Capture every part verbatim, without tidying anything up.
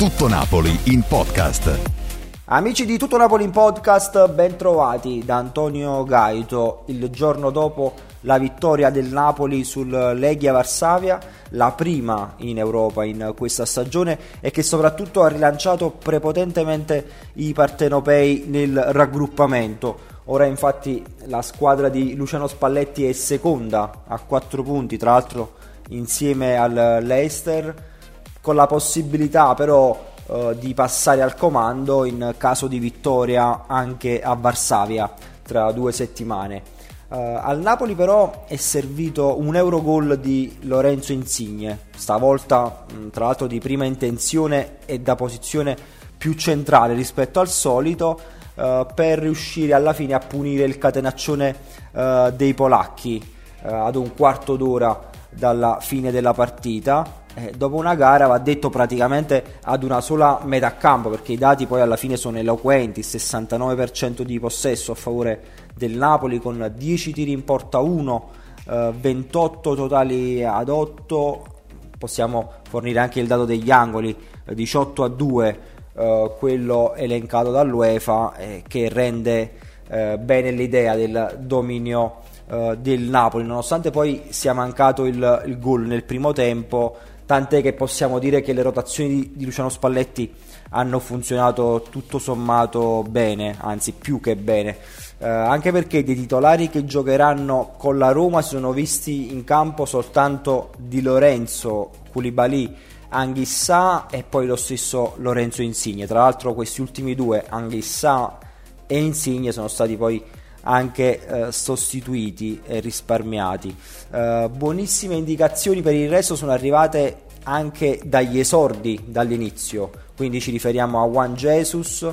Tutto Napoli in podcast. Amici di Tutto Napoli in podcast, ben trovati da Antonio Gaito. Il giorno dopo la vittoria del Napoli sul Legia Varsavia, la prima in Europa in questa stagione e che soprattutto ha rilanciato prepotentemente i partenopei nel raggruppamento. Ora infatti la squadra di Luciano Spalletti è seconda a quattro punti, tra l'altro insieme al Leicester, con la possibilità però eh, di passare al comando in caso di vittoria anche a Varsavia tra due settimane. Uh, al Napoli però è servito un Eurogol di Lorenzo Insigne, stavolta mh, tra l'altro di prima intenzione e da posizione più centrale rispetto al solito, uh, per riuscire alla fine a punire il catenaccione uh, dei polacchi uh, ad un quarto d'ora dalla fine della partita. Eh, dopo una gara, va detto, praticamente ad una sola metà campo, perché i dati poi alla fine sono eloquenti: sessantanove per cento di possesso a favore del Napoli con dieci tiri in porta uno, eh, ventotto totali ad otto. Possiamo fornire anche il dato degli angoli, eh, diciotto a due, eh, quello elencato dall'UEFA, eh, che rende eh, bene l'idea del dominio eh, del Napoli, nonostante poi sia mancato il, il gol nel primo tempo. Tant'è che possiamo dire che le rotazioni di, di Luciano Spalletti hanno funzionato tutto sommato bene, anzi più che bene, eh, anche perché dei titolari che giocheranno con la Roma si sono visti in campo soltanto Di Lorenzo, Koulibaly, Anguissa e poi lo stesso Lorenzo Insigne. Tra l'altro questi ultimi due, Anguissa e Insigne, sono stati poi anche eh, sostituiti e risparmiati. Eh, buonissime indicazioni per il resto sono arrivate anche dagli esordi dall'inizio, quindi ci riferiamo a Juan Jesus,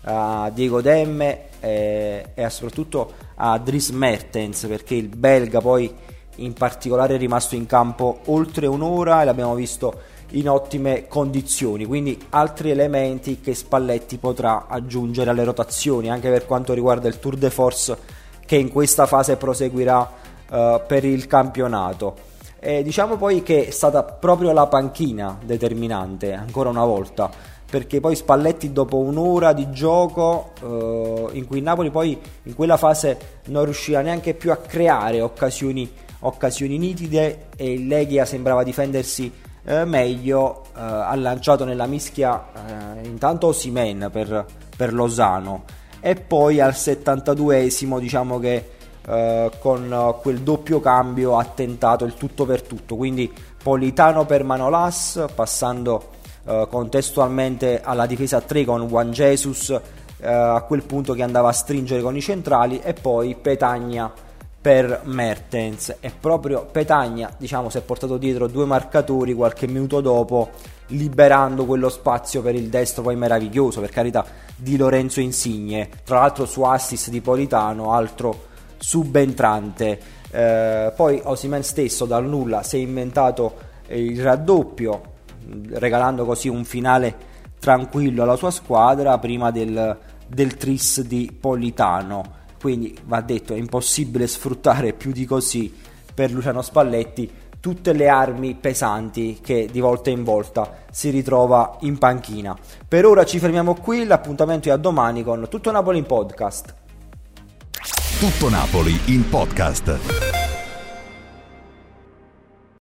a Diego Demme e, e a soprattutto a Dries Mertens, perché il belga poi in particolare è rimasto in campo oltre un'ora e l'abbiamo visto in ottime condizioni, quindi altri elementi che Spalletti potrà aggiungere alle rotazioni anche per quanto riguarda il tour de force che in questa fase proseguirà uh, per il campionato. E diciamo poi che è stata proprio la panchina determinante ancora una volta, perché poi Spalletti dopo un'ora di gioco uh, in cui il Napoli poi in quella fase non riusciva neanche più a creare occasioni, occasioni nitide e il Legia sembrava difendersi Eh, meglio, eh, ha lanciato nella mischia eh, intanto Osimhen per, per Lozano e poi al settantaduesimo diciamo che eh, con uh, quel doppio cambio ha tentato il tutto per tutto, quindi Politano per Manolas, passando eh, contestualmente alla difesa a tre con Juan Jesus eh, a quel punto che andava a stringere con i centrali, e poi Petagna per Mertens. E proprio Petagna, diciamo, si è portato dietro due marcatori qualche minuto dopo, liberando quello spazio per il destro poi meraviglioso, per carità, di Lorenzo Insigne, tra l'altro su assist di Politano, altro subentrante. Eh, poi Osimhen stesso dal nulla si è inventato il raddoppio, regalando così un finale tranquillo alla sua squadra prima del, del tris di Politano. Quindi va detto, è impossibile sfruttare più di così per Luciano Spalletti tutte le armi pesanti che di volta in volta si ritrova in panchina. Per ora ci fermiamo qui, l'appuntamento è a domani con Tutto Napoli in podcast. Tutto Napoli in podcast.